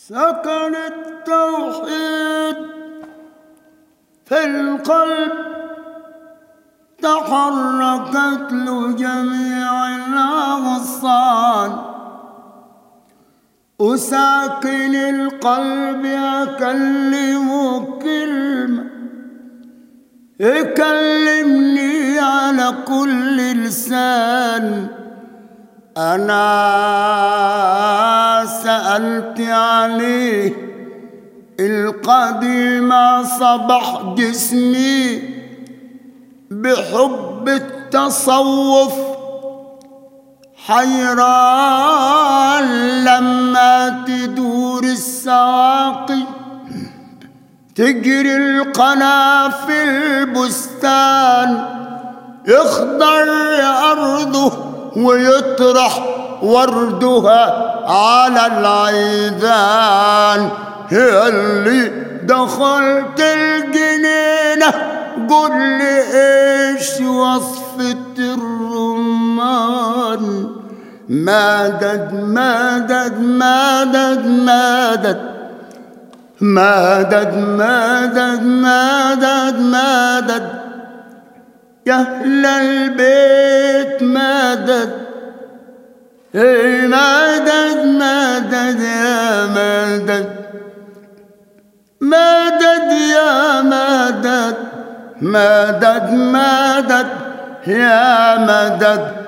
سكن التوحيد في القلب، تحركت له جميع الأغصان، وساكن القلب أكلمه كلمة يكلمني على كل لسان. أنا سألت عليه القديم صبح جسمي بحب التصوف حيران، لما تدور السواقي تجري القنا في البستان، يخضر أرضه ويطرح وردها على العيدان. هي اللي دخلت الجنينة قل لي ايش وصفة الرمان؟ مدد مدد مدد مدد مدد مدد مدد مدد يا أهل البيت مدد، مدد مدد يا مدد، مدد يا مدد، مدد مدد يا مدد.